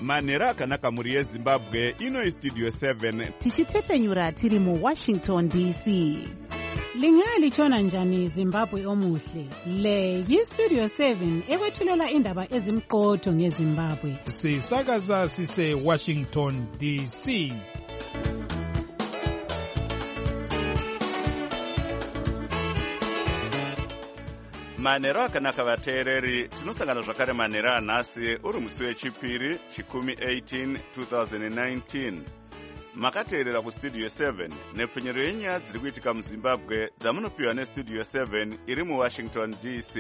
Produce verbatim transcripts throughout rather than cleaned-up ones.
manhero akanaka mhuri yezimbabwe. Ino Studio seven tichitepenyura tiri muWashington D C. Lingalitshona njani Zimbabwe omuhle? Le yiStudio seven ekwethulela indaba ezimqotho ngeZimbabwe. Sisakaza sise Washington D C. manhero akanaka vateereri. Tinosangana zvakare manhero anhasi uri musi wechipiri chikumi eighteen twenty nineteen. Makateerera kuStudio seven nepfunyero yenyaya dziri kuitika muZimbabwe dzamunopiwa neStudio seven iri muWashington D C.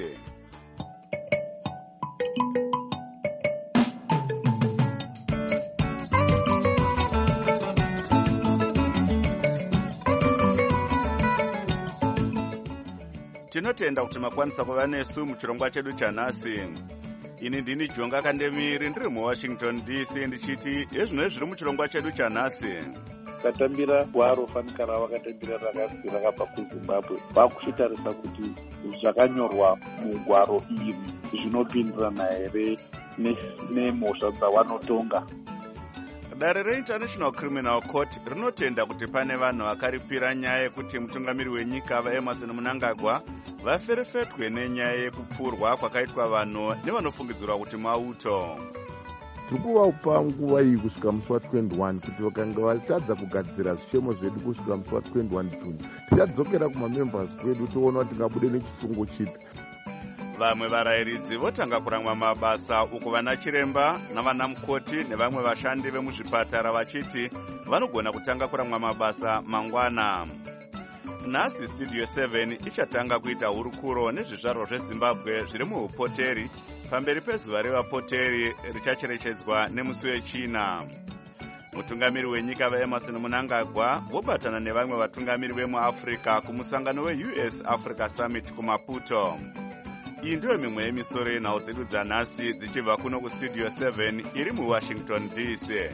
Tinotenda kuti makwanisa kuva nesu muchirongwa chedu chanhasi. Ini ndini Jonga Kandemiri ndiri muWashington D C ndichiti ezvino zviri muchirongwa chedu chanhasi. Katambira gwaro fanikara vakatambira rakasi rakabva kuZimbabwe vakuchitarisa kuti zvakanyorwa mugwaro iri zvinopindirana here nemhosva dzavanotonga. Dare reInternational Criminal Court rinotenda kuti pane vanhu vakaripira nyaya yekuti mutungamiri wenyika vaEmerson Mnangagwa vaferefetwe nenyaya yekupfurwa kwakaitwa vanhu nevanofungidzirwa kuti mauto. Tirikuvapa nguva iyi kusvika musi wa twenty-one kuti vakanga vatadza kugadzira zvichemo zvedu kusvika musi wa twenty-one June tichadzokera kumamembers kwedu toona kuti tingabude nechisungo chipi. Vamwe varayiridzi votanga kuramwa mabasa uku vana chiremba navana mukoti nevamwe vashandi vemuzvipatara vachiti vanogona kutanga kuramwa mabasa mangwana. Nhasi Studio seven ichatanga kuita hurukuro nezvizvarwa zveZimbabwe zviri muupoteri pamberi pezuva revapoteri richacherechedzwa nemusi wechina. Mutungamiri wenyika vaEmerson Mnangagwa vobatana nevamwe vatungamiri vemuAfrica kumusangano weU S Africa Summit kuMaputo. Iyi ndiyo mimwe yemisoro yenhau dzedu dzanhasi dzichibva kuno kuStudio seven iri muWashington D C.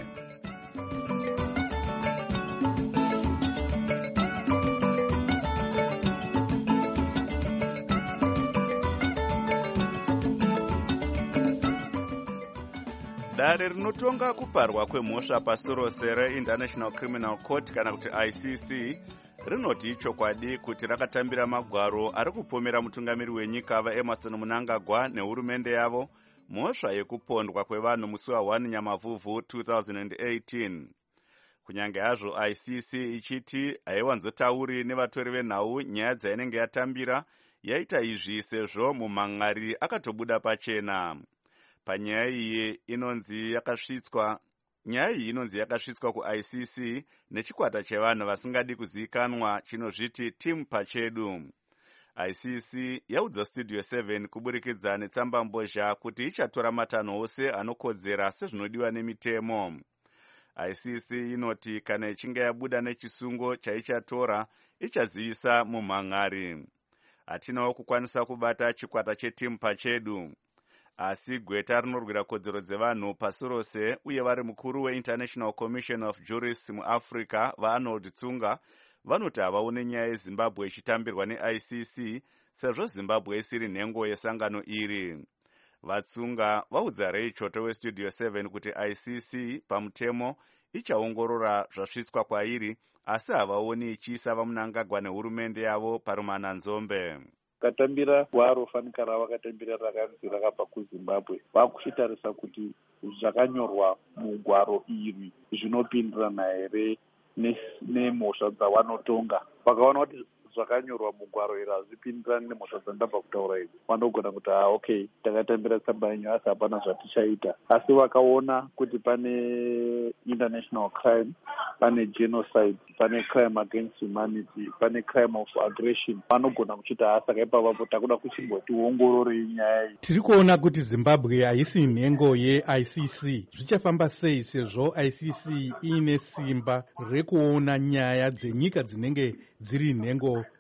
Dare rinotonga kuparwa kwemhosva pasi rose reInternational Criminal Court kana kuti I C C rinoti ichokwadi kuti rakatambira magwaro ari kupomera mutungamiri wenyika vaEmerson Mnangagwa nehurumende yavo mhosva yekupondwa kwevanhu musi wa one Nyamavhuvhu twenty eighteen. Kunyange hazvo I C C ichiti haiwanzotauri nevatori venhau nyaya dzainenge yatambira, yaita izvi sezvo mumhan'ari akatobuda pachena. Panyaya iyi inonzi yakasvitswa Nyaya iyi inonzi yakasvitswa ku I C C nechikwata chevanhu vasingadi kuzivikanwa chinozviti Team Pachedu. I C C yaudza Studio seven kuburikidza netsamba mbozha kuti ichatora matanho ose anokodzera sezvinodiwa nemitemo. I C C inoti kana ichinge yabuda nechisungo chaichatora ichazivisa mumhan'ari. Hatinawo kukwanisa kubata chikwata cheTeam Pachedu. Asi gweta rinorwira kodzero dzevanhu pasi rose uye vari mukuru weInternational Commission of Jurists muAfrica vaArnold Tsunga vanoti havaone nyaya yeZimbabwe ichitambirwa neI C C sezvo Zimbabwe isiri nhengo yesangano iri. Vatsunga vaudza Ray Choto weStudio seven kuti I C C pamutemo ichaongorora zvasvitswa kwairi asi havaoni ichiisa vaMnangagwa nehurumende yavo parumananzombe. Katambira gwaro fanikara vakatambira rakanzi rakabva kuZimbabwe vakuchitarisa kuti zvakanyorwa mugwaro iri zvinopindirana here nemhosva dzavanotonga. Vakaona kuti zvakanyorwa mugwaro iri hazvipindirani nemhosva dzandabva kutaura idzi, vanogona kuti ah okay takatambira tsamba yenyu asi hapana zvatichaita. Asi vakaona kuti pane international crime, pane genocide, pane crime against humanity, pane crime of aggression, vanogona kuchita ah saka ipapo takuda kuchimboti ongorore nyaya iyi. Tiri kuona kuti Zimbabwe haisi nhengo yeI C C. Zvichafamba sei sezvo I C C ine simba rekuona nyaya dzenyika dzinenge dziri nhengo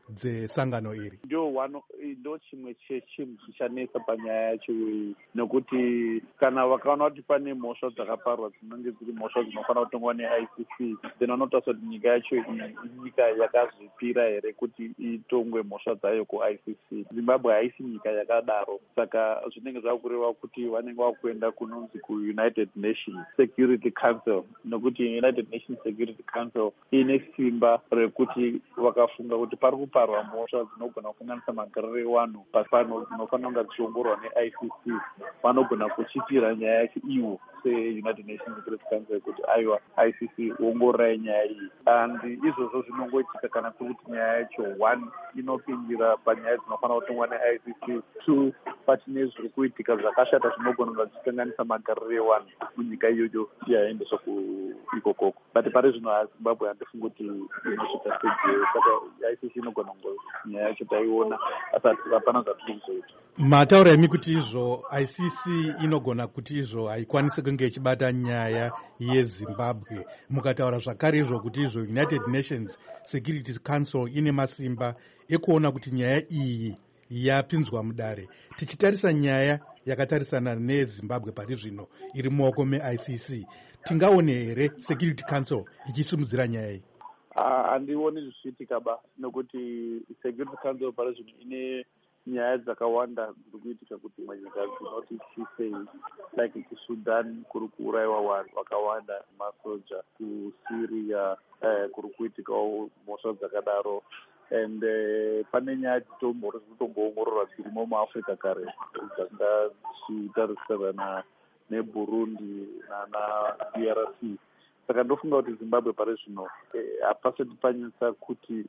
dzesangano iri? Ndo wano ndo chimwe chechinhu chichanesa panyaya yacho iyi, nekuti kana vakaona kuti pane mhosva dzakaparwa dzinenge dziri mhosva dzinofanira kutongwa ne-I C C, then vanotarisira kuti nyika yacho iyi inyika yakazvipira here kuti itongwe mhosva dzayo ku-I C C. Zimbabwe haisi nyika yakadaro, saka zvinenge zvakureva kuti vanenge vakuenda kunonzi ku-United Nations Security Council, nekuti United Nations Security Council ine simba rekuti vakafunga kuti pari kuparwa mhosva dzinogona kukanganisa magariro evanhu pasi pano dzinofanira kunge dzichiongororwa ne-I C C, vanogona kuchipira nyaya yacho ivo se-United Nations Security Council kuti aiwa I C C ongororai nyaya iyi. And izvozvo zvinongoitika kana kuti nyaya yacho one inopindira panyaya dzinofanira kutongwa ne-I C C, two pachine zviri kuitika zvakashata zvinogona kunge zvichikanganisa magariro evanhu munyika iyoyo yaendeswa ikokoko. But pari zvino haZimbabwe handifungi kuti inosvika sejeyo, saka I C C inogona kunge nyaya yacho taiona asati hapana zvatiri kuzoita. Mataura imi kuti izvo I C C inogona kuti izvo haikwanisi kunge ichibata nyaya yeZimbabwe. Mukataura zvakare izvo kuti izvo United Nations Security Council ine masimba ekuona kuti nyaya iyi yapinzwa mudare. Tichitarisa nyaya yakatarisana neZimbabwe pari zvino iri mumaoko me-I C C, tingaone here Security Council ichisimudzira nyaya iyi? Handioni zvichiitika ba, nekuti Security Council pari zvino ine nyaya dzakawanda dziri kuitika kuti manyika dzinoti chisei, like kuSudan kuri kuurayiwa vanhu vakawanda, masoja kuSyria eh, kuri kuitikawo mhosva dzakadaro. And uh, pane nyaya dzitombo dzitomboongororwa dzirimo muAfrica kare dzanga dzichitarisana neBurundi nana D R C. Saka ndofunga kuti Zimbabwe pari zvino hapasati panyatsa kuti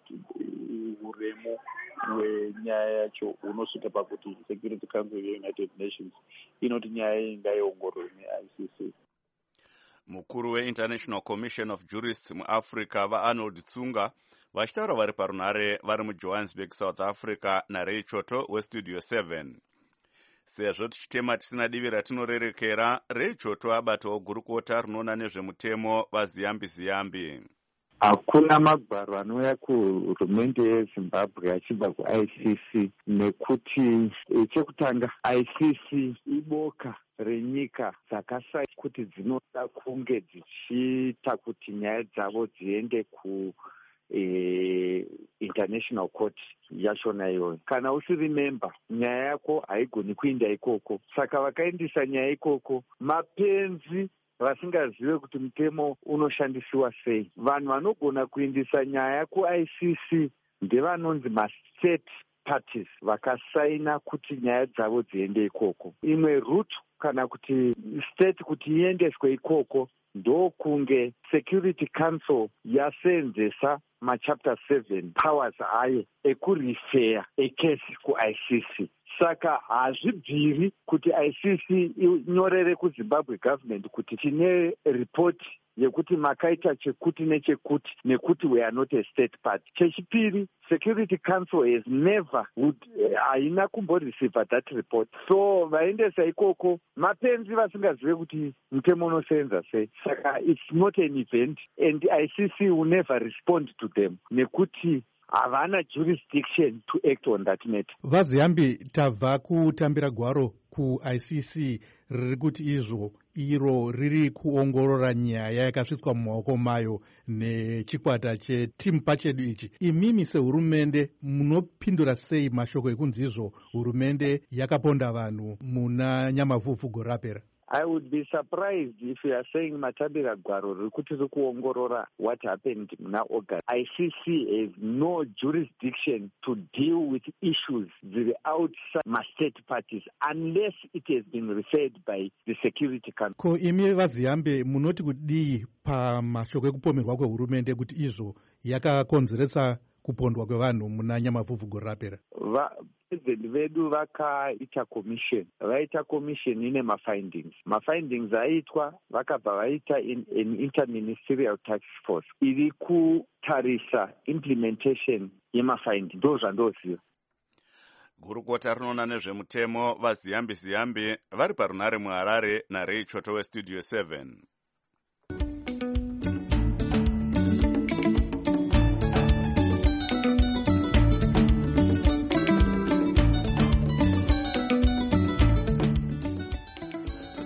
uremu hwenyaya yacho hunosvika pakuti Security Council yeUnited Nations inoti nyaya iyi ngaiongororwe ne-I C C. Mukuru weInternational Commission of Jurists muAfrica vaArnold Tsunga vachitaura vari parunhare vari muJohannesburg, South Africa naRay Choto weStudio seven. Sezvo tichitema tisina divi ratinorerekera, Ray Choto abatawo gurukota rinoona nezvemutemo vaZiyambi Ziyambi. Hakuna magwaro anouya kuhurumende yeZimbabwe achibva ku-I C C, nekuti chekutanga I C C iboka renyika dzakasai kuti dzinoda kunge dzichiita kuti nyaya dzavo dziende ku E, International Court yachona iyoyo. Kana usiri memba, nyaya yako haigoni kuinda ikoko. Saka vakaendesa nyaya ikoko, mapenzi vasingazive kuti mutemo unoshandisiwa sei. Vanhu vanogona kuindisa nyaya ku-I C C ndevanonzi ma-state parties vakasaina kuti nyaya dzavo dziende ikoko. Imwe route kana kuti state kuti iendeswe ikoko ndokunge Security Council yaseenzesa machapter seven powers ayo ekurifeya ekesi ku-I C C. Saka hazvibviri kuti I C C inyorere kuZimbabwe government kuti tine report yekuti makaita chekuti nechekuti nekuti we are not a state party. Chechipiri, Security Council has never would haina kumboreceive that report. So vaendesa ikoko mapenzi vasingazive kuti mutemo unoseenza sei. Saka it's not an event and I C C will never respond to them nekuti havana jurisdiction to act on that matter. VaZiyambi, tabva kutambira gwaro ku-I C C riri kuti izvo iro riri kuongorora nyaya yakasvitswa mumaoko mayo nechikwata chetimu pachedu ichi. Imimi sehurumende munopindura sei mashoko ekunzi izvo hurumende yakaponda vanhu muna nyamavhuvhu gore rapera? I would be surprised if you are saying matambira gwaro rikuti rikuongorora what happened muna August. I C C has no jurisdiction to deal with issues that are outside my state parties unless it has been referred by the Security Council. Ko imi vaZiyambi munoti kudii pamashoko ekupomerwa kwehurumende kuti izvo yakakonzeretsa kupondwa kwevanhu muna nyamavhuvhu gore rapera? President vedu vakaita commission, vaita commission ine mafindings. Mafindings aitwa vakabva vaita in an interministerial task force iri kutarisa implementation yemafindings. Ndo zvandoziva. Gurukota rinoona nezvemutemo vaZiyambi Ziyambi vari parunhare muHarare naRay Choto weStudio seven.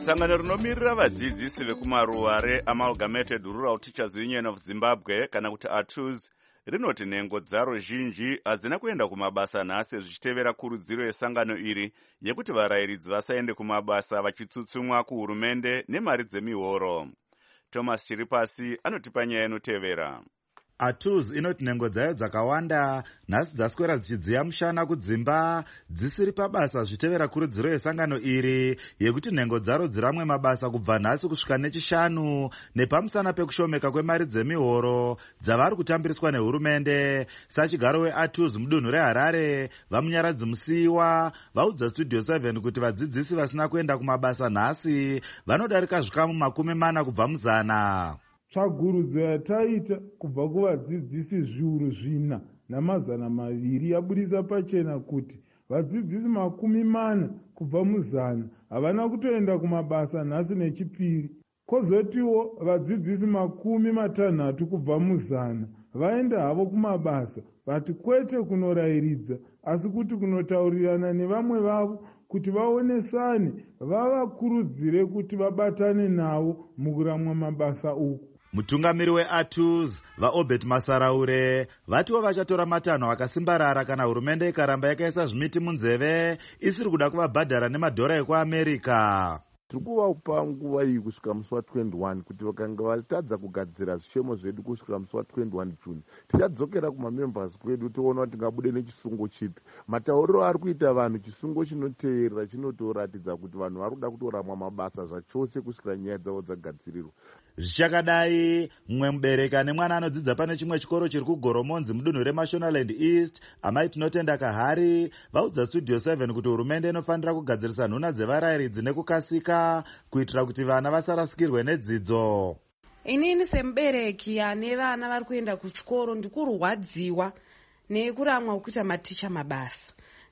sangano rinomirira vadzidzisi vekumaruware amalgamated rural teachers union of zimbabwe kana kuti A T U Z rinoti nhengo dzaro zhinji hadzina kuenda kumabasa nhasi zvichitevera kurudziro yesangano iri yekuti varayiridzi vasaende kumabasa vachitsutsumwa kuhurumende nemari dzemihoro. Thomas Chiripasi anotipa nyaya inotevera. A T U Z inoti nhengo dzayo dzakawanda nhasi dzaswera dzichidziya mushana kudzimba dzisiri pabasa zvichitevera kurudziro yesangano iri yekuti nhengo dzaro dziramwe mabasa kubva nhasi kusvika nechishanu nepamusana pekushomeka kwemari dzemihoro dzavari kutambiriswa nehurumende. Sachigaro we-A T U Z mudunhu reHarare vamunyaradzi musiyiwa vaudza Studio seven kuti vadzidzisi vasina kuenda kumabasa nhasi vanodarika zvikamu makumi mana kubva muzana. Tsvagurudzo yataita kubva kuvadzidzisi zviuru zvina namazana maviri yabudisa pachena kuti vadzidzisi makumi mana kubva muzana havana kutoenda kumabasa nhasi nechipiri. Kwozotiwo vadzidzisi makumi matanhatu kubva muzana vaenda havo kumabasa, vati kwete kunorayiridza asi kuti kunotaurirana nevamwe vavo kuti vaonesane vavakurudzire kuti vabatane navo mukuramwa mabasa uku. Mutungamiri we-A T U Z vaObert Masaraure vatiwo vachatora matanho akasimbarara kana hurumende ikaramba yakaisa zvimiti munzeve isiri kuda kuvabhadhara nemadhora ekuAmerica. Tiri kuvapa nguva iyi kusvika musi wa21 kuti vakanga vatadza kugadzira zvishemo zvedu kusvika musi wa21 June tichadzokera kumamembers kwedu toona kuti tingabude nechisungo chipi. Matauriro ari kuita vanhu chisungo chinoteerera chinotoratidza kuti vanhu vari kuda kutoramwa mabasa zvachose kusvikira nyaya dzavo dzagadzirirwa. Zvichakadai mumwe mubereki ane mwana anodzidza pane chimwe chikoro chiri kugoromonzi mudunhu reMashonaland East amai tinotenda Kahari vaudza Studio seven kuti hurumende inofanira kugadzirisa nhuna dzevarayiridzi nekukasika kuitira kuti vana vasarasikirwe nedzidzo. Inini semubereki ane vana vari kuenda kuchikoro ndikurwadziwa nekuramwa kuita maticha mabasa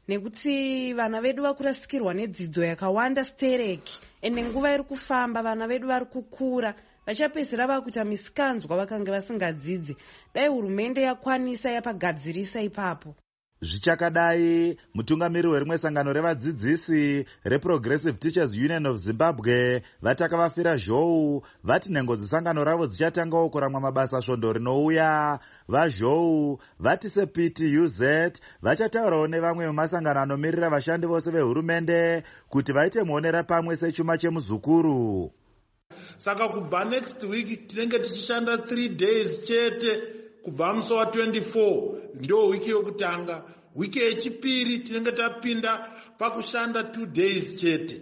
nekuti vana vedu vakurasikirwa nedzidzo yakawanda stereki ende nguva iri kufamba vana vedu vari kukura vachapedzisira vakuita misikanzwa vakanga vasingadzidzi. Dai hurumende yakwanisa yapagadzirisa ipapo. Zvichakadai mutungamiri werimwe sangano revadzidzisi reProgressive Teachers Union of Zimbabwe vataka vafira zhou vati nhengo dzesangano ravo dzichatangawo kuramwa mabasa svondo rinouya. VaZhou vati seP T U Z vachataurawo nevamwe vemasangano anomirira vashandi vose vehurumende kuti vaite muonera pamwe sechuma chemuzukuru. Saka kubva next week tinenge tichishanda three days chete kubva musi wa twenty-four ndo wiki yokutanga. Wiki yechipiri tinenge tapinda pakushanda two days chete.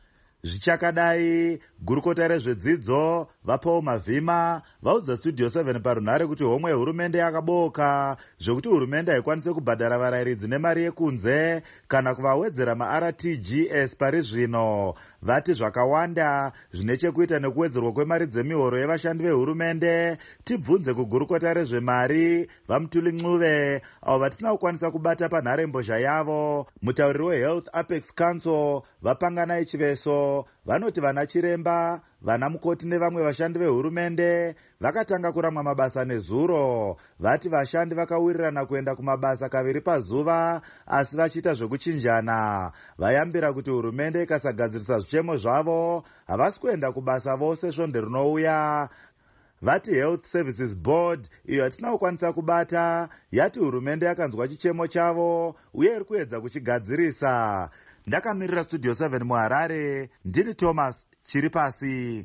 Zvichakadai gurukota rezvedzidzo vaPaul Mavhima vaudza Studio seven parunhare kuti homwe yehurumende yakaboka zvokuti hurumende haikwanise kubhadhara varayiridzi nemari yekunze kana kuvawedzera ma-R T G S pari zvino. Vati zvakawanda zvine chekuita nekuwedzerwa kwemari dzemihoro yevashandi vehurumende. Tibvunze kugurukota rezvemari vaMutuli Ncube avo vatisina kukwanisa kubata panharembozha yavo. Mutauriri weHealth Apex Council vaPanganai Chiveso vanoti vana chiremba, vana mukoti nevamwe vashandi vehurumende vakatanga kuramwa mabasa nezuro. Vati vashandi vakawirirana kuenda kumabasa kaviri pazuva asi vachiita zvekuchinjana. Vayambira kuti hurumende ikasagadzirisa zvichemo zvavo havasi kuenda kubasa vose svonde rinouya. Vati Health Services Board iyo hatina kukwanisa kubata yati hurumende yakanzwa chichemo chavo uye iri kuedza kuchigadzirisa. Ndakamirira Studio seven muHarare, ndini Thomas Chiripasi.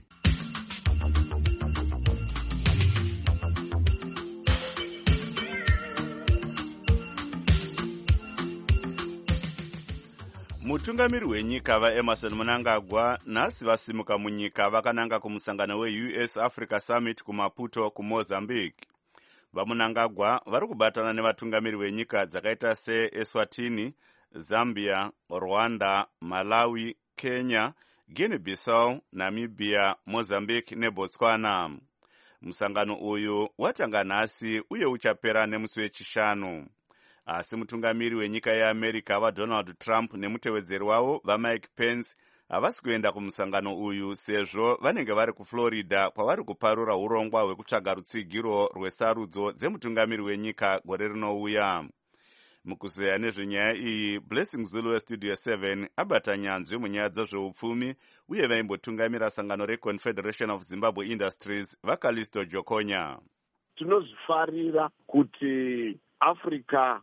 Mutungamiri wenyika vaEmerson Mnangagwa nhasi vasimuka munyika vakananga kumusangano we-U S Africa Summit kuMaputo kuMozambique. VaMnangagwa vari kubatana nevatungamiri venyika dzakaita seEswatini, Zambia, Rwanda, Malawi, Kenya, Guinea-Bissau, Namibia, Mozambique neBotswana. Musangano uyu watanga nhasi uye uchapera nemusi wechishanu. Asi mutungamiri wenyika yeAmerica vaDonald Trump nemutevedzeri wavo vaMike Pence havasi kuenda kumusangano uyu sezvo vanenge vari kuFlorida kwavari kuparura urongwa hwekutsvaga rutsigiro rwesarudzo dzemutungamiri wenyika gore rinouya. mukuzeya nezvenyaya iyi Blessing Zulu westudio seven abata nyanzvi munyaya dzezveupfumi uye vaimbotungamira sangano reConfederation of Zimbabwe Industries vaKalisto Jokonya. Tinozvifarira kuti Africa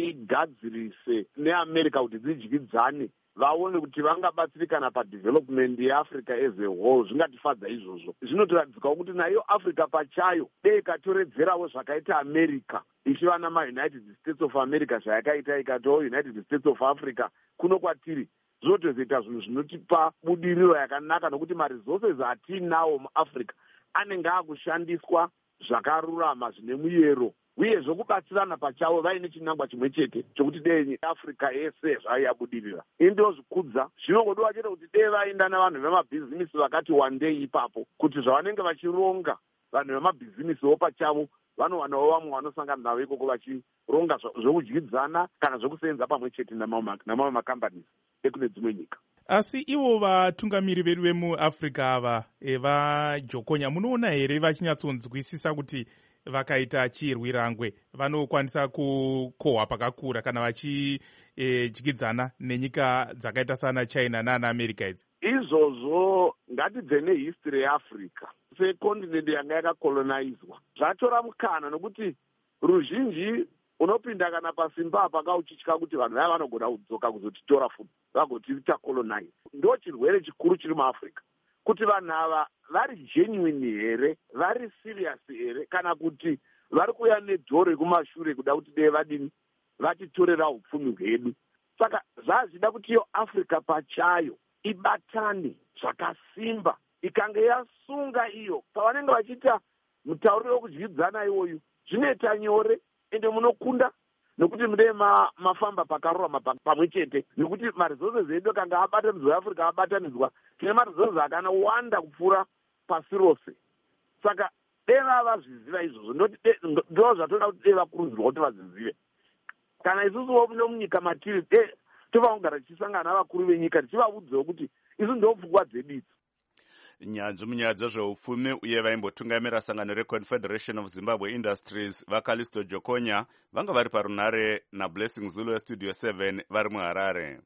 igadzirise neAmerica kuti dzidyidzane vaone kuti vangabatsirikana padevelopment yeAfrica as a whole. Zvingatifadza izvozvo. Zvinotoratidzikawo kuti nayo Africa pachayo dei ikatoredzerawo zvakaita America ichiva namaUnited States of America zvayakaita ikatiwo United States of Africa kuno kwatiri zvotozoita zvinhu zvinotipa budiriro yakanaka nokuti maresources atinawo muAfrica anenge akushandiswa zvakarurama zvine muyero uye zvokubatsirana pachavo vaine chinangwa chimwe chete chokuti dei Africa yese zvaiyabudirira. Indo zvikudza zvinongodowa chete kuti dei vaenda navanhu vemabhizinisi vakati wandei ipapo kuti zvavanenge vachironga vanhu vemabhizinisiwo pachavo vanowanawo vamwe vanosangana navo ikoko vachironga zvokudyidzana kana zvokusenza pamwe chete namamwe makambanisi ekune dzimwe nyika. Asi ivo vatungamiri vedu vemuAfrica ava vaJokonya, munoona here vachinyatsonzwisisa kuti vakaita chirwirangwe vanokwanisa kukohwa pakakura kana vachidyidzana e, nenyika dzakaita sana China nana America idzi? Izvozvo ngatibve nehistory yeAfrica sekontinenti yanga yakakolonizwa zvatora mukana nokuti ruzhinji unopinda kana pasimba pakauchitya kuti vanhu vaya vanogona kudzoka kuzotitora futi vagotiita colonize. Ndo chirwere chikuru chiri muAfrica kuti vanhu ava vari genuine here, vari serious here, kana kuti vari kuya nedhoro rekumashure kuda kuti dei vadini vatitorera upfumi hwedu. Saka zvazvida kuti iyo Africa pachayo ibatane zvakasimba ikange yasunga iyo pavanenge vachiita mutauriro wokudyidzana iwoyu zvinoita nyore ende munokunda nokuti mudei ma, mafamba pakarurama pamwe chete nokuti maresources edu kanga abatanidzwa Africa abatanidzwa tine maresources akawanda kupfuura pasi rose. Saka dei vazviziva izvozvo ndo zvatoda kuti dei vakurudzirwa kuti vazvizive. Kana isusuwo munyika matiri tovangogara tichisangana navakuru venyika tichivaudzawo kuti isu ndo pfungwa dzedu idzi. Nyanzvi munyaya dzezveupfumi uye vaimbotungamira sangano reConfederation of Zimbabwe Industries vaKalisto Jokonya vanga vari parunare naBlessing Zulu westudio seven vari muHarare.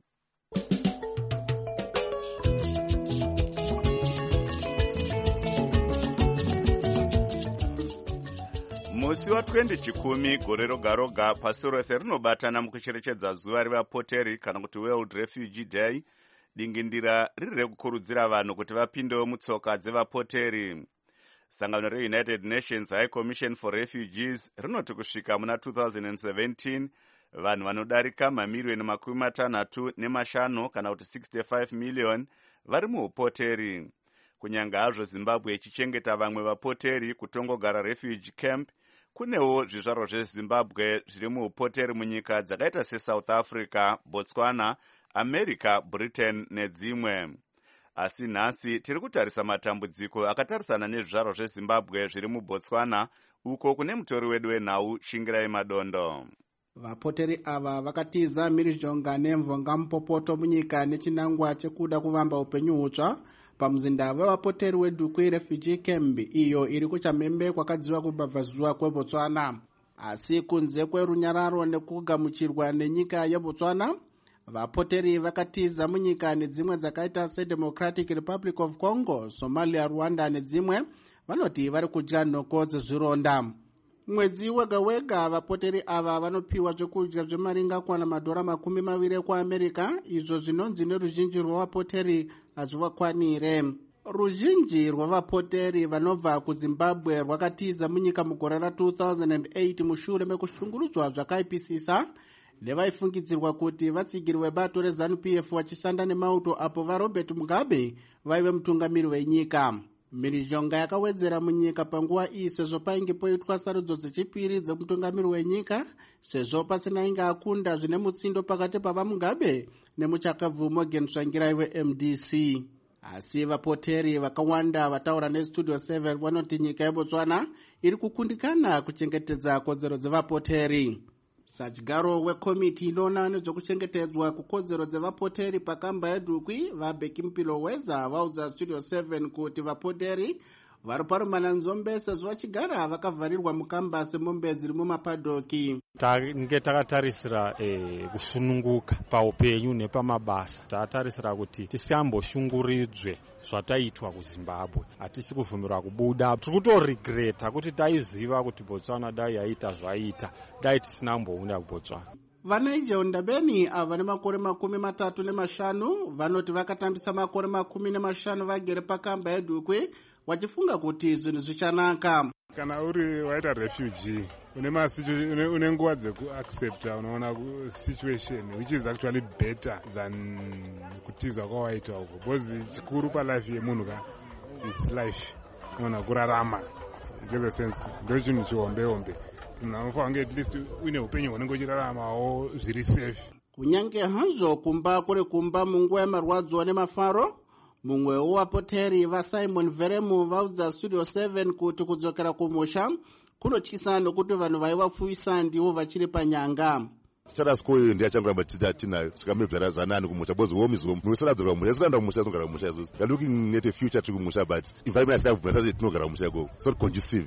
Musi wa20 chikumi gore roga roga pasi rose rinobatana mukucherechedza zuva revapoteri kana kuti World Refugee Day, dingindira riri rekukurudzira vanhu kuti vapindewo mutsoka dzevapoteri. Sangano reUnited Nations High Commission for Refugees rinoti kusvika muna two thousand seventeen vanhu vanodarika mamiliyoni makumi matanhatu nemashanu kana kuti sixty-five million vari muupoteri. Kunyanga hazvo Zimbabwe ichichengeta vamwe vapoteri kutongogara refugee camp, kunewo zvizvarwa zveZimbabwe zviri muupoteri munyika dzakaita seSouth Africa, Botswana, America, Britain nedzimwe. Asi nhasi tiri kutarisa matambudziko akatarisana nezvizvarwa zveZimbabwe zviri muBotswana uko kune mutori wedu wenhau Shingirai Madondo. Vapoteri ava vakatiza mhirizhonga nemvonga mupopoto munyika nechinangwa chekuda kuvamba upenyu hutsva pamuzinda wevapoteri weDukwi Refugee Camp iyo iri kuChamhembe kwakadziva kubhabhazuva kweBotswana. Asi kunze kwerunyararo nekugamuchirwa nenyika yeBotswana, vapoteri vakatiza munyika nedzimwe dzakaita seDemocratic Republic of Congo, Somalia, Rwanda nedzimwe vanoti vari kudya nhoko dzezvironda. Mwedzi wega wega vapoteri ava vanopiwa zvekudya zvemaringa kwana madhora makumi maviri kuAmerica, izvo zvinonzi neruzhinji rwavapoteri hazvivakwanire. Ruzhinji rwavapoteri vanobva kuZimbabwe rwakatiza munyika mugore ra two thousand eight mushure mekushungurudzwa zvakaipisisa nevaifungidzirwa kuti vatsigirwe bato reZANU-P F vachishanda nemauto apo vaRobert Mugabe vaive mutungamiri wenyika. Mhirizhonga yakawedzera munyika panguva iyi sezvo painge poitwa sarudzo dzechipiri dzemutungamiri wenyika sezvo pasina inge akunda zvine mutsindo pakati pavaMugabe nemuchakabvu Morgan Tsvangirai weM D C. Asi vapoteri vakawanda vataura neStudio seven vanoti nyika yeBotswana iri kukundikana kuchengetedza kodzero dzevapoteri. Sajigaro wekomiti inoona nezvekuchengetedzwa kukodzero dzevapoteri pakamba yeDukwi vaBheki Mpilo Weza vaudza Studio seven kuti vapoteri vari parumana nzombe sezvo vachigara vakavharirwa mukambasi mombe dziri mumapadhoki. Tange takatarisira eh, kusununguka paupenyu nepamabasa. Tatarisira kuti tisamboshunguridzwe zvataitwa kuZimbabwe. Hatisi kubvumirwa kubuda. Tiri kutoregreta kuti taiziva kuti Botswana dai yaita zvaita, dai tisina kumbounda kuBotswana. VaNigel Ndabeni ava vane makore makumi matatu nemashanu vanoti vakatambisa makore makumi nemashanu vagere pakamba yeDhukwe vachifunga kuti zvinhu zvichanaka. Kana uri waita refugee une une, une nguva dzekuaccepta unaona situation which is actually better than kutiza kwawaita uko, because chikuru palife yemunhu ka it's life, unaona kurarama, get the sense, ndo chinhu chihombe-hombe. Unofanira at least uine upenyu hunenge uchiraramawo zviri safe. Kunyange hazvo kumba kuri kumba munguva yemarwadzo nemafaro, mumwe wevapoteri vaSimon Veremu vaudza Studio seven kuti kudzokera kumusha kunotyisa nokuti vanhu vaivapfuwisa ndivo vachiri panyanga. Status quo ndiyachanguramba tinayo svikamebvarazanani kumusha because home is home. Musadzoka kumusha, siranda kumusha, sinogara kumusha isusu. We are looking at a future tiri kumusha, but environment asina kuti tinogara kumusha ikoko. It's not conducive.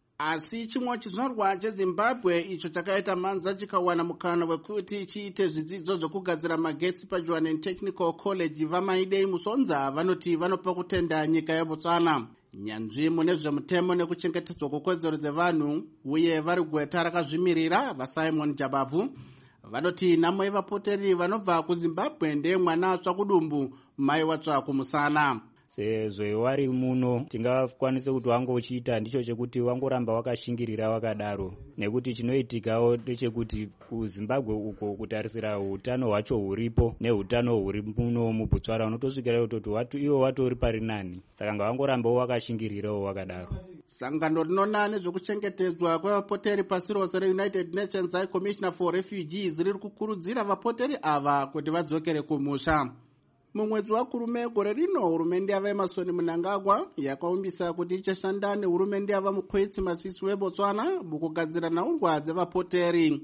Asi chimwe chizvarwa cheZimbabwe icho chakaita manza chikawana mukana wekuti chiite zvidzidzo zvokugadzira magetsi paJohann Technical College vamaidei musonza vanoti vanopa kutenda nyika yeBotswana. Nyanzvi mune zvemutemo nekuchengetedzwa kwekodzero dzevanhu uye vari gweta rakazvimirira vaSimon Jabavu vanoti nhamo yevapoteri vanobva kuZimbabwe ndeye mwana atsva kudumbu mai watsva kumusana. Sezvo wari muno tingakwanise kuti wango uchiita ndicho chekuti wangoramba wakashingirira wakadaro, nekuti chinoitikawo ndechekuti kuZimbabwe uko kutarisira utano hwacho huripo neutano huri muno muBotswana unotosvikira kutoti watu iwo watori pari nani, saka ngawangorambawo wakashingirirawo wakadaro. Sangano rinona nezvekuchengetedzwa kwevapoteri pasi rose reUnited Nations High Commissioner for Refugees riri kukurudzira vapoteri ava kuti vadzokere kumusha. Mumwedzi waKurume gore rino hurumende yava Emmerson Mnangagwa yakaumbisa kuti ichashanda nehurumende yava Mokgweetsi Masisi weBotswana mukugadzira nhaurwa dzevapoteri.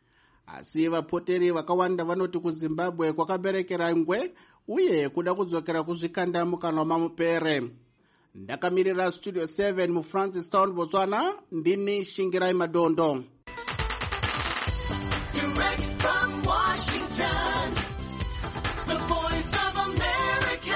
Asi vapoteri vakawanda vanoti kuZimbabwe kwakaberekera ngwe uye kuda kudzokera kuzvikanda mukana mamupere. Ndakamirira Studio seven muFrancistown, Botswana, ndini Shingirai Madondo. Direct from Washington, the voice of America,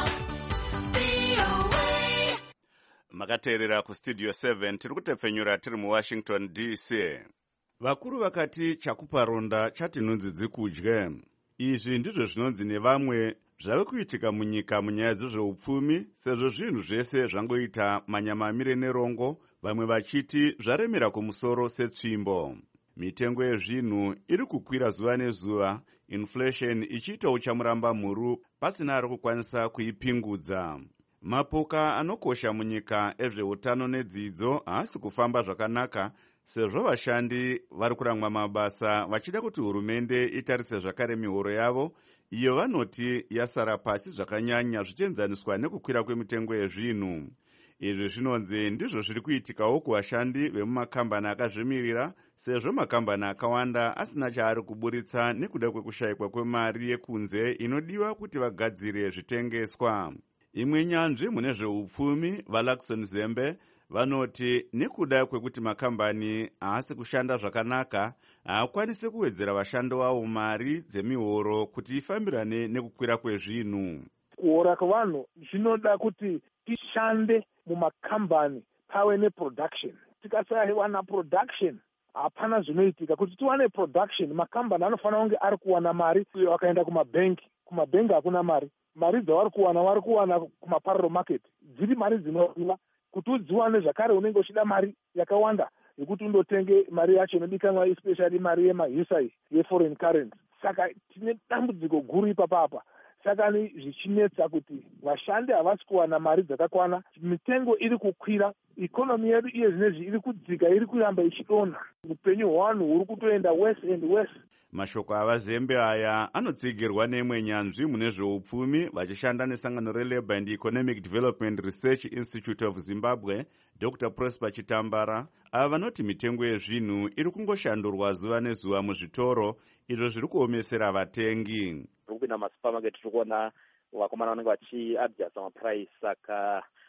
V O A. Makateerera kuStudio seven tiri kutepfenyura tiri muWashington D C. Vakuru vakati chakuparonda chati nhunzi dzikudye. Izvi ndizvo zvinonzi nevamwe zvave kuitika munyika munyaya dzezveupfumi, sezvo zvinhu zvese zvangoita manyamamire nerongo, vamwe vachiti zvaremera kumusoro setsvimbo. Mitengo yezvinhu iri kukwira zuva nezuva, inflation ichiita uchamuramba mhuru pasina ari kukwanisa kuipingudza. Mapoka anokosha munyika ezveutano nedzidzo haasi kufamba zvakanaka, sezvo vashandi vari kurangwa mabasa vachida kuti hurumende itarise zvakare mihoro yavo, iyo vanoti yasara pasi zvakanyanya zvichienzaniswa nekukwira kwemitengo yezvinhu. Izvi zvinonzi ndizvo zviri kuitikawo kuvashandi vemumakambani akazvimirira, sezvo makambani akawanda asina chaari kuburitsa nekuda kwekushayikwa kwemari yekunze inodiwa kuti vagadzire zvitengeswa. Imwe nyanzvi mune zveupfumi vaLaxon Zembe vanoti nekuda kwekuti makambani haasi kushanda zvakanaka, haakwanisi kuwedzera vashandi vavo mari dzemihoro kuti ifambirane nekukwira kwezvinhu. Kuora kwevanhu zvinoda kuti tishande mumakambani pave neproduction. Tikasawana production hapana zvinoitika. Kuti tiwane production, makambani anofanira kunge ari kuwana mari wakaenda kumabhenki. Kumabhenki hakuna mari. Mari dzavari kuwana vari kuwana kumaparallel market. Dziri mari dzinodiwa kuti udziwane zvakare unenge uchida mari yakawanda yekuti undotenge mari yacho inodikanwa, especially mari yemahisai yeforeign currency. Saka tine dambudziko guru ipapapa. Saka ni zvichinetsa kuti vashandi havasi kuwana mari dzakakwana, mitengo iri kukwira, ikonomi yedu iye zvinezvi iri kudzika, iri kuramba ichidonha, upenyu hwevanhu huri kutoenda worse and worse. Mashoko avaZembe aya anotsigirwa neimwe nyanzvi mune zveupfumi vachishanda nesangano reLabour and Economic Development Research Institute of Zimbabwe, Doctor Prosper Chitambara, ava vanoti mitengo yezvinhu iri kungoshandurwa zuva nezuva muzvitoro, izvo zviri kuomesera vatengi. Kupinda masupermarket tiri kuona vakomana vanenge vachiadjasta mapuraisi, saka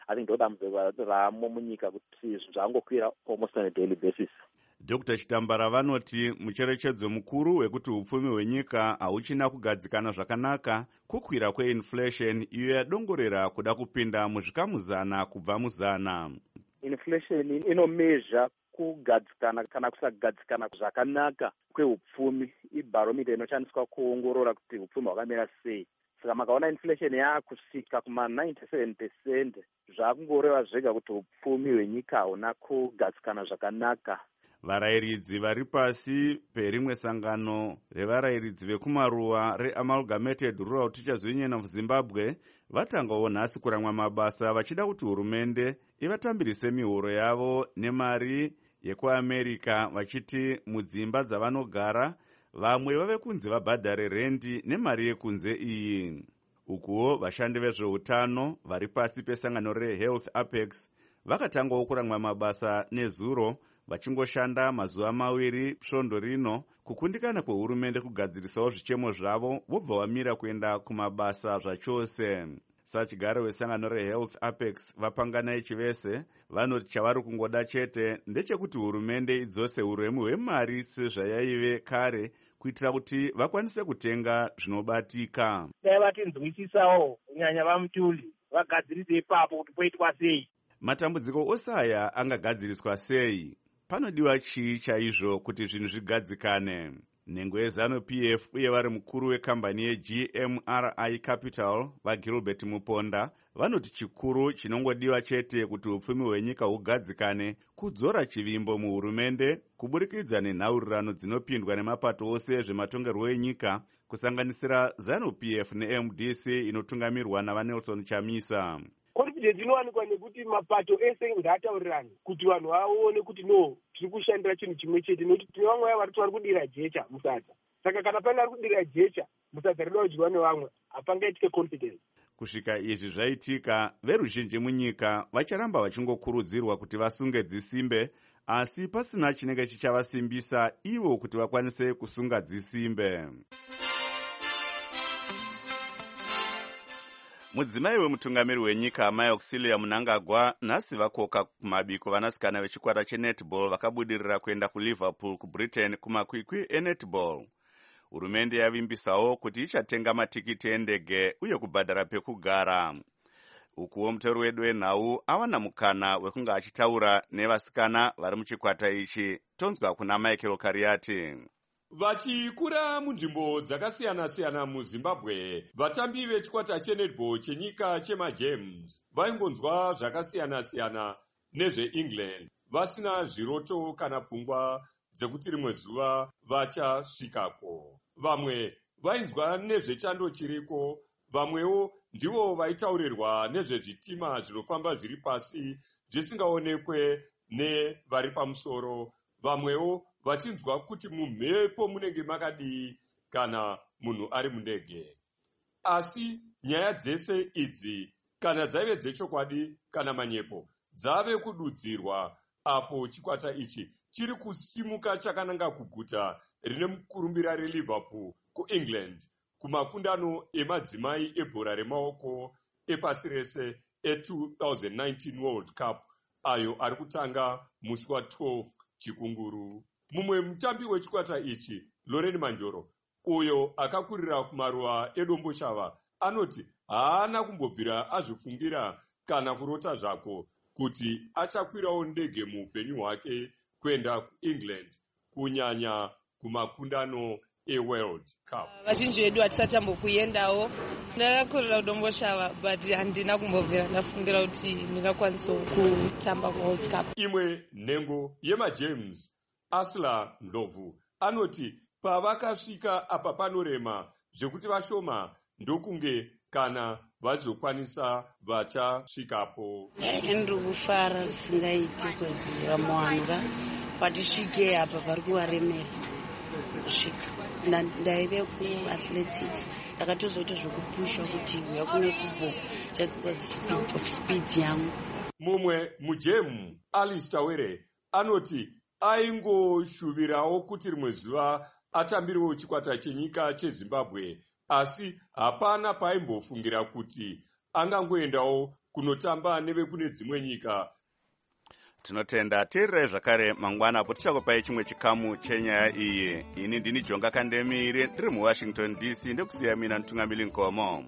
I think ndodambudziko ramo munyika kuti zvangokwira almost on a daily basis. Dr Chitambara vanoti mucherechedzo mukuru wekuti upfumi hwenyika hauchina kugadzikana zvakanaka kukwira kweinflation iyo yadongorera kuda kupinda muzvikamuzana kubva muzana. Inflation inomezha kugadzikana kana kusagadzikana zvakanaka kweupfumi. Ibharomita inoshandiswa kuongorora kuti upfumi hwakamira sei. Saka makaona inflation yakusvika kuma ninety-seven percent zvakungoreva zvega kuti upfumi hwenyika hauna kugadzikana zvakanaka. Varayiridzi vari pasi perimwe sangano revarayiridzi vekumaruwa reAmalgamated Rural Teachers Union of Zimbabwe vatangawo nhasi kuramwa mabasa vachida kuti hurumende ivatambirise mihoro yavo nemari yekuAmerica, vachiti mudzimba dzavanogara vamwe vave kunze vabhadhare rendi nemari yekunze iyi. Ukuwo vashandi vezveutano vari pasi pesangano reHealth Apex vakatangawo kuramwa mabasa nezuro vachingoshanda mazuva maviri svondo rino kukundikana kwehurumende kugadzirisawo zvichemo zvavo vobva vamira kuenda kumabasa zvachose. Sachigare wesangano reHealth Apex vapanganai chivese vanoti chavari kungoda chete ndechekuti hurumende idzose uremu hwemari sezvayaive kare kuitira kuti vakwanise kutenga zvinobatika. Dai vatinzwisisawo kunyanya vamutuli vagadzirise ipapo kuti poitwa sei. Matambudziko ose aya angagadziriswa sei? Panodiwa chii chaizvo kuti zvinhu zvigadzikane? Nhengo yeZanu-P F uye vari mukuru wekambani yeG M R I Capital vaGilbert Muponda vanoti chikuru chinongodiwa chete kuti upfumi hwenyika hugadzikane kudzora chivimbo muhurumende kuburikidza nenhaurirano dzinopindwa nemapato ose zvematongerwo enyika kusanganisira ZANU-P F neM D C inotungamirwa navaNelson Chamisa. Confidence inowanikwa nekuti mapato ese ngataurirane kuti vanhu vaone kuti no tiri kushandira chinhu chimwe chete nekuti tine vamwe vari vari kudira jecha musadza. Saka kana pane ari kudira jecha musadza rinoda kudyiwa nevamwe hapangaitike confidence. Kusvika izvi zvaitika, veruzhinji munyika vacharamba vachingokurudzirwa kuti vasunge dzisimbe, asi pasina chinenge chichavasimbisa ivo kuti vakwanise kusunga dzisimbe. Mudzimai wemutungamiri wenyika Amai Auxilia Mnangagwa nhasi vakoka kumabiko vanasikana vechikwata chenetball vakabudirira kuenda kuLiverpool kuBritain kumakwikwi enetball. Hurumende yavimbisawo kuti ichatenga matikiti endege uye kubhadhara pekugara. Ukuwo mutauri wedu wenhau awana mukana wekunge achitaura nevasikana vari muchikwata ichi. Tonzwa kuna Michael Kariati. Vachikura munzvimbo dzakasiyana-siyana muZimbabwe, vatambi vechikwata chenetball chenyika chemaGames vaingonzwa zvakasiyana-siyana nezveEngland, vasina zviroto kana pfungwa dzekuti rimwe zuva vachasvikako. Vamwe vainzwa nezvechando chiriko, vamwewo ndivo vaitaurirwa nezvezvitima zvinofamba zviri pasi zvisingaonekwe nevari pamusoro, vamwewo vachinzwa kuti mumhepo munenge makadii kana munhu ari mundege. Asi nyaya dzese idzi kana dzaive dzechokwadi kana manyepo dzave kududzirwa apo chikwata ichi chiri kusimuka chakananga kuguta rine mukurumbira reLiverpool kuEngland kumakundano emadzimai ebhora remaoko epasi rese e-twenty nineteen World Cup ayo ari kutanga musi wa twelve chikunguru. Mumwe mutambi wechikwata ichi, Lorraine Manjoro, uyo akakurira kumaruwa edombo shava, anoti haana kumbobvira azvifungira kana kurota zvako kuti achakwirawo ndege muupenyu hwake kuenda kuEngland kunyanya kumakundano eWorld Cup. Vazhinji vedu hatisati tambokuendawo. Ndakakurira kudombo shava but handina kumbobvira ndafungira kuti ndingakwanisa kutamba kuWorld Cup. Imwe nhengo yemaJames Asla Ndlovu anoti pavakasvika apa panorema zvekuti vashoma ndokunge kana vazokwanisa vachasvikapo. Ndiri kufara zvisingaiti kwezi vamuwanuka patisvike apa pari kuvaremera kusvika. Ndaive kuathletics ndakatozoita zvokupusha kuti uya kunetball just because of speed yangu. Mumwe mujemu Alice Tawere anoti aingoshuvirawo kuti rimwe zuva atambiriwo chikwata chenyika cheZimbabwe, asi hapana paimbofungira kuti angangoendawo kunotamba nevekune dzimwe nyika. Tinotenda tiri zvakare mangwana apo tichakupai chimwe chikamu chenyaya iyi. Ini ndini Jonga Kandemire ndiri muWashington D C ndikusiya mina Ntungamili Nkomo.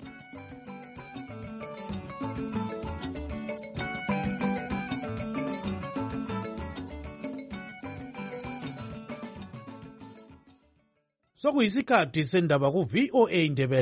Sokuyisikhathi sendaba ku V O A Ndebele.